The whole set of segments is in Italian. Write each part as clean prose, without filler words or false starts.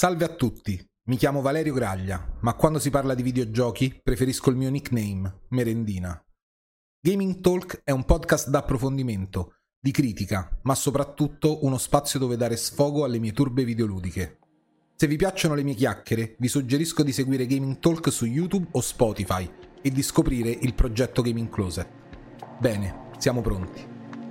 Salve a tutti, mi chiamo Valerio Graglia, ma quando si parla di videogiochi preferisco il mio nickname, Merendina. Gaming Talk è un podcast d'approfondimento, di critica, ma soprattutto uno spazio dove dare sfogo alle mie turbe videoludiche. Se vi piacciono le mie chiacchiere, vi suggerisco di seguire Gaming Talk su YouTube o Spotify e di scoprire il progetto Gaming Closet. Bene, siamo pronti.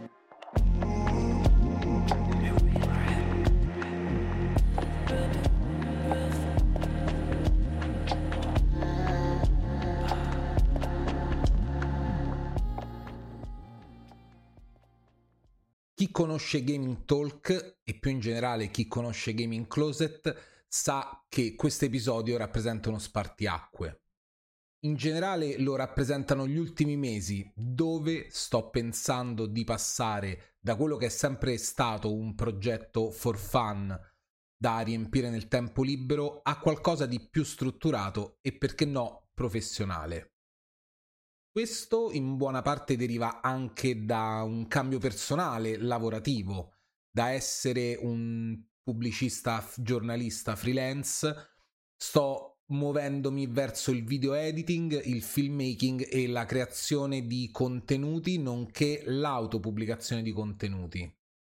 Chi conosce Gaming Talk e più in generale chi conosce Gaming Closet sa che questo episodio rappresenta uno spartiacque. In generale lo rappresentano gli ultimi mesi dove sto pensando di passare da quello che è sempre stato un progetto for fun da riempire nel tempo libero a qualcosa di più strutturato e perché no professionale. Questo in buona parte deriva anche da un cambio personale, lavorativo, da essere un pubblicista, giornalista freelance, sto muovendomi verso il video editing, il filmmaking e la creazione di contenuti, nonché l'autopubblicazione di contenuti.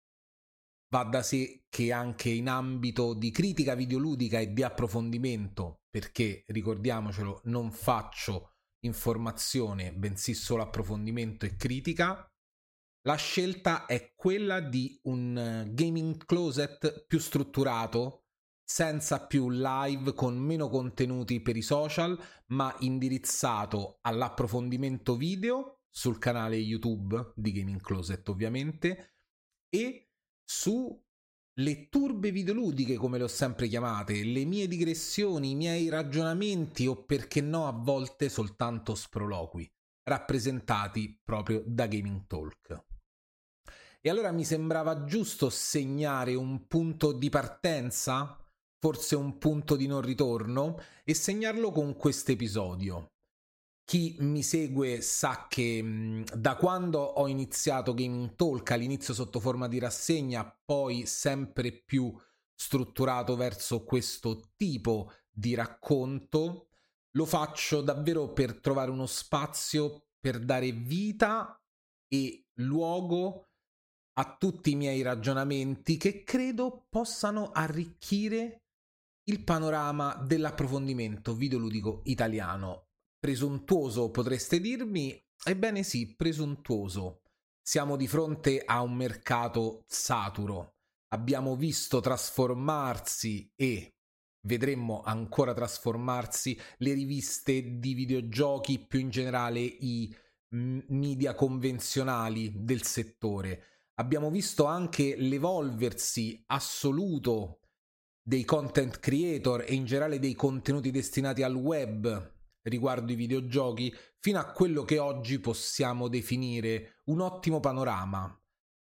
Va da sé che anche in ambito di critica videoludica e di approfondimento, perché ricordiamocelo, non faccio informazione, bensì solo approfondimento e critica, la scelta è quella di un gaming closet più strutturato, senza più live, con meno contenuti per i social, ma indirizzato all'approfondimento video sul canale YouTube di Gaming Closet ovviamente, e su le turbe videoludiche, come le ho sempre chiamate, le mie digressioni, i miei ragionamenti o perché no a volte soltanto sproloqui, rappresentati proprio da Gaming Talk. E allora mi sembrava giusto segnare un punto di partenza, forse un punto di non ritorno, e segnarlo con questo episodio. Chi mi segue sa che da quando ho iniziato Gaming Talk, all'inizio sotto forma di rassegna, poi sempre più strutturato verso questo tipo di racconto, lo faccio davvero per trovare uno spazio per dare vita e luogo a tutti i miei ragionamenti che credo possano arricchire il panorama dell'approfondimento videoludico italiano. Presuntuoso potreste dirmi? Ebbene sì, presuntuoso. Siamo di fronte a un mercato saturo. Abbiamo visto trasformarsi e vedremmo ancora trasformarsi le riviste di videogiochi, più in generale i media convenzionali del settore. Abbiamo visto anche l'evolversi assoluto dei content creator e in generale dei contenuti destinati al web riguardo i videogiochi, fino a quello che oggi possiamo definire un ottimo panorama.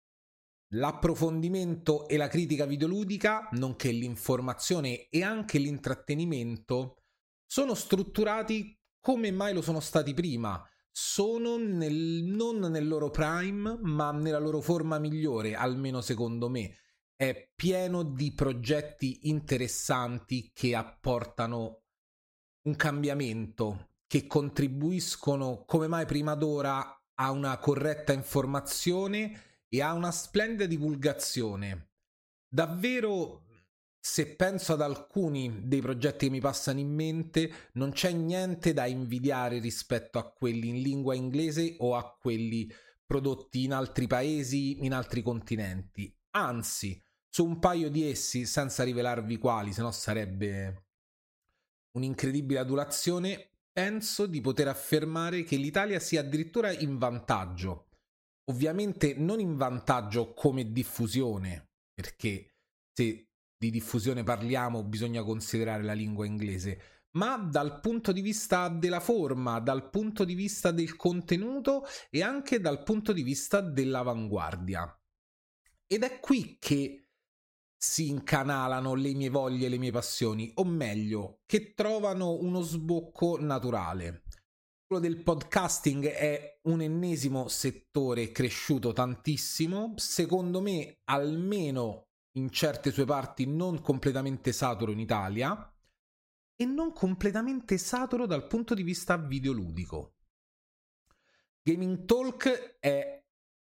L'approfondimento e la critica videoludica, nonché l'informazione e anche l'intrattenimento, sono strutturati come mai lo sono stati prima. Sono non nel loro prime, ma nella loro forma migliore, almeno secondo me. È pieno di progetti interessanti che apportano un cambiamento, che contribuiscono come mai prima d'ora a una corretta informazione e a una splendida divulgazione. Davvero, se penso ad alcuni dei progetti che mi passano in mente, non c'è niente da invidiare rispetto a quelli in lingua inglese o a quelli prodotti in altri paesi, in altri continenti. Anzi, su un paio di essi, senza rivelarvi quali, se no sarebbe un'incredibile adulazione, penso di poter affermare che l'Italia sia addirittura in vantaggio. Ovviamente non in vantaggio come diffusione, perché se di diffusione parliamo bisogna considerare la lingua inglese, ma dal punto di vista della forma, dal punto di vista del contenuto e anche dal punto di vista dell'avanguardia. Ed è qui che si incanalano le mie voglie e le mie passioni, o meglio, che trovano uno sbocco naturale. Quello del podcasting è un ennesimo settore cresciuto tantissimo, secondo me almeno in certe sue parti non completamente saturo in Italia e non completamente saturo dal punto di vista videoludico. Gaming Talk è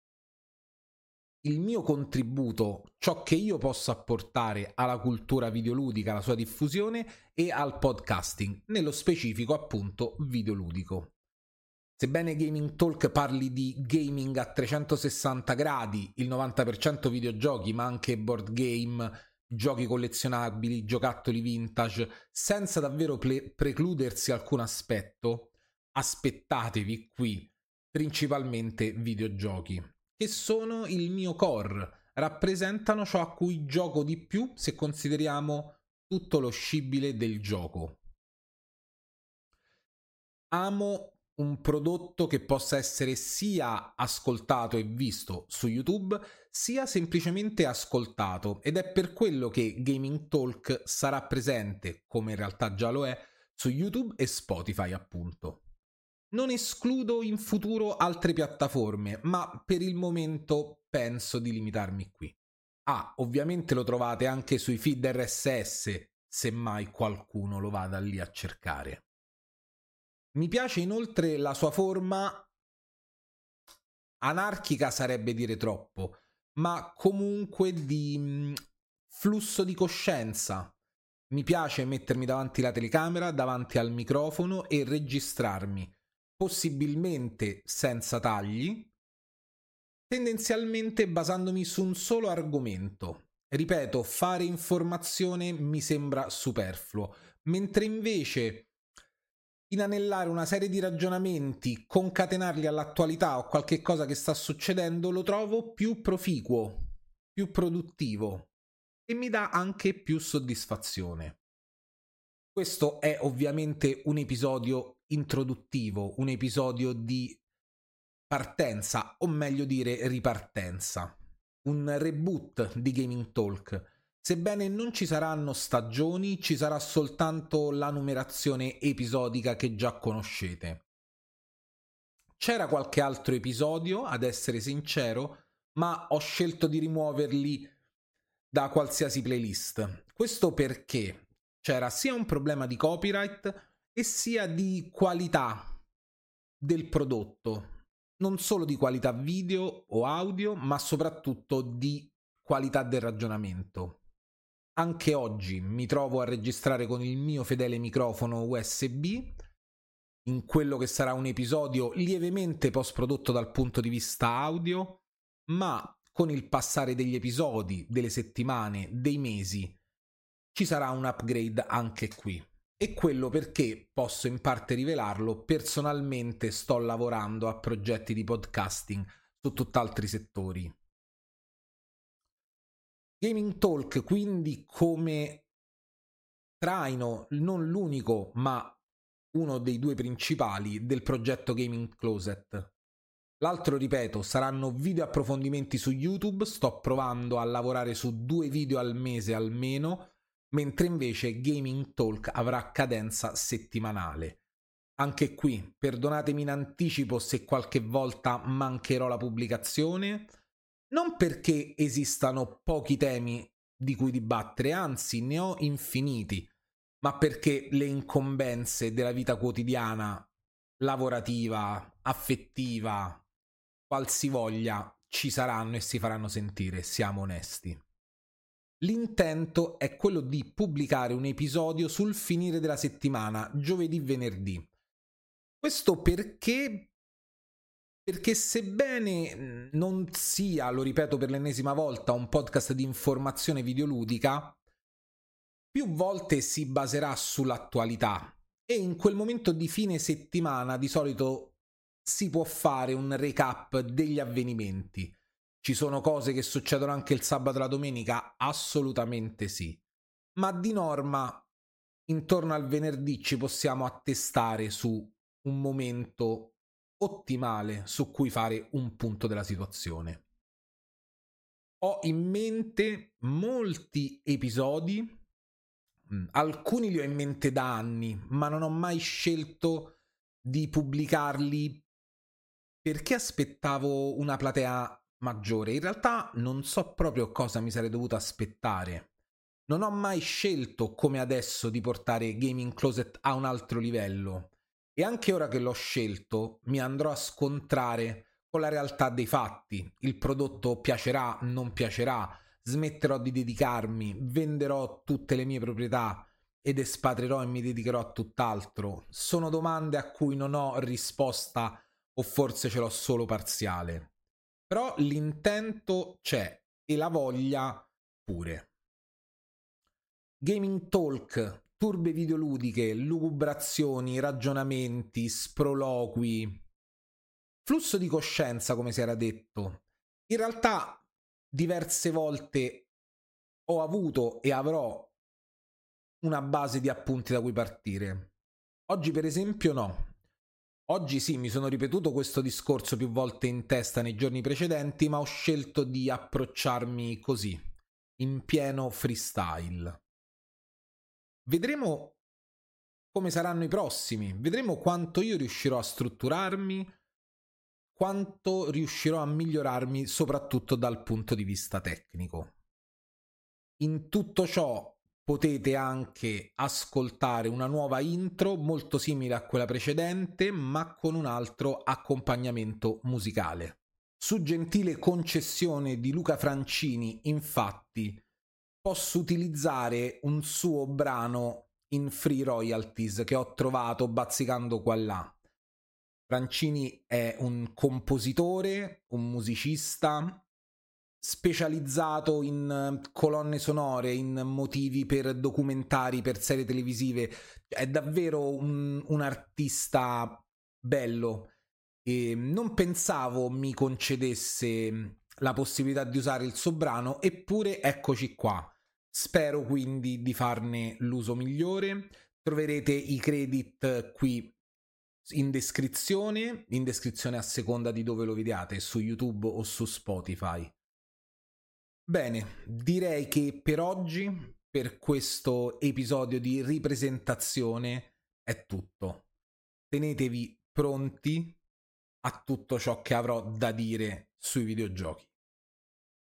il mio contributo, ciò che io posso apportare alla cultura videoludica, alla sua diffusione e al podcasting, nello specifico appunto videoludico. Sebbene Gaming Talk parli di gaming a 360 gradi, il 90% videogiochi, ma anche board game, giochi collezionabili, giocattoli vintage, senza davvero precludersi alcun aspetto, aspettatevi qui principalmente videogiochi, che sono il mio core, rappresentano ciò a cui gioco di più se consideriamo tutto lo scibile del gioco. Amo un prodotto che possa essere sia ascoltato e visto su YouTube, sia semplicemente ascoltato, ed è per quello che Gaming Talk sarà presente, come in realtà già lo è, su YouTube e Spotify appunto. Non escludo in futuro altre piattaforme, ma per il momento penso di limitarmi qui. Ovviamente lo trovate anche sui feed RSS, se mai qualcuno lo vada lì a cercare. Mi piace inoltre la sua forma anarchica, sarebbe dire troppo, ma comunque di flusso di coscienza. Mi piace mettermi davanti alla telecamera, davanti al microfono e registrarmi, possibilmente senza tagli, tendenzialmente basandomi su un solo argomento. Ripeto, fare informazione mi sembra superfluo, mentre invece inanellare una serie di ragionamenti, concatenarli all'attualità o qualche cosa che sta succedendo, lo trovo più proficuo, più produttivo e mi dà anche più soddisfazione. Questo è ovviamente un episodio introduttivo, un episodio di partenza, o meglio dire ripartenza, un reboot di Gaming Talk. Sebbene non ci saranno stagioni, ci sarà soltanto la numerazione episodica che già conoscete. C'era qualche altro episodio, ad essere sincero, ma ho scelto di rimuoverli da qualsiasi playlist. Questo perché c'era sia un problema di copyright e sia di qualità del prodotto. Non solo di qualità video o audio, ma soprattutto di qualità del ragionamento. Anche oggi mi trovo a registrare con il mio fedele microfono USB, in quello che sarà un episodio lievemente post-prodotto dal punto di vista audio, ma con il passare degli episodi, delle settimane, dei mesi, ci sarà un upgrade anche qui. E quello perché, posso in parte rivelarlo, personalmente sto lavorando a progetti di podcasting su tutt'altri settori. Gaming Talk quindi come traino, non l'unico ma uno dei due principali del progetto Gaming Closet. L'altro, ripeto, saranno video approfondimenti su YouTube, sto provando a lavorare su 2 video al mese almeno, mentre invece Gaming Talk avrà cadenza settimanale. Anche qui, perdonatemi in anticipo se qualche volta mancherò la pubblicazione, non perché esistano pochi temi di cui dibattere, anzi ne ho infiniti, ma perché le incombenze della vita quotidiana, lavorativa, affettiva, qualsivoglia, ci saranno e si faranno sentire, siamo onesti. L'intento è quello di pubblicare un episodio sul finire della settimana, giovedì-venerdì. Questo perché sebbene non sia, lo ripeto per l'ennesima volta, un podcast di informazione videoludica, più volte si baserà sull'attualità e in quel momento di fine settimana di solito si può fare un recap degli avvenimenti. Ci sono cose che succedono anche il sabato e la domenica? Assolutamente sì. Ma di norma, intorno al venerdì ci possiamo attestare su un momento ottimale su cui fare un punto della situazione. Ho in mente molti episodi, alcuni li ho in mente da anni, ma non ho mai scelto di pubblicarli perché aspettavo una platea maggiore. In realtà non so proprio cosa mi sarei dovuto aspettare. Non ho mai scelto come adesso di portare Gaming Closet a un altro livello e anche ora che l'ho scelto mi andrò a scontrare con la realtà dei fatti. Il prodotto piacerà, non piacerà, smetterò di dedicarmi, venderò tutte le mie proprietà ed espatrierò e mi dedicherò a tutt'altro. Sono domande a cui non ho risposta o forse ce l'ho solo parziale. Però l'intento c'è e la voglia pure. Gaming talk, turbe videoludiche, lucubrazioni, ragionamenti, sproloqui, flusso di coscienza, come si era detto. In realtà diverse volte ho avuto e avrò una base di appunti da cui partire. Oggi per esempio no. Oggi sì, mi sono ripetuto questo discorso più volte in testa nei giorni precedenti, ma ho scelto di approcciarmi così, in pieno freestyle. Vedremo come saranno i prossimi, vedremo quanto io riuscirò a strutturarmi, quanto riuscirò a migliorarmi soprattutto dal punto di vista tecnico. In tutto ciò potete anche ascoltare una nuova intro molto simile a quella precedente, ma con un altro accompagnamento musicale. Su gentile concessione di Luca Francini, infatti, posso utilizzare un suo brano in free royalties che ho trovato bazzicando qua là. Francini è un compositore, un musicista specializzato in colonne sonore, in motivi per documentari, per serie televisive. È davvero un artista bello e non pensavo mi concedesse la possibilità di usare il suo brano, eppure eccoci qua. Spero quindi di farne l'uso migliore. Troverete i credit qui in descrizione a seconda di dove lo vediate, su YouTube o su Spotify. Bene, direi che per oggi, per questo episodio di ripresentazione, è tutto. Tenetevi pronti a tutto ciò che avrò da dire sui videogiochi.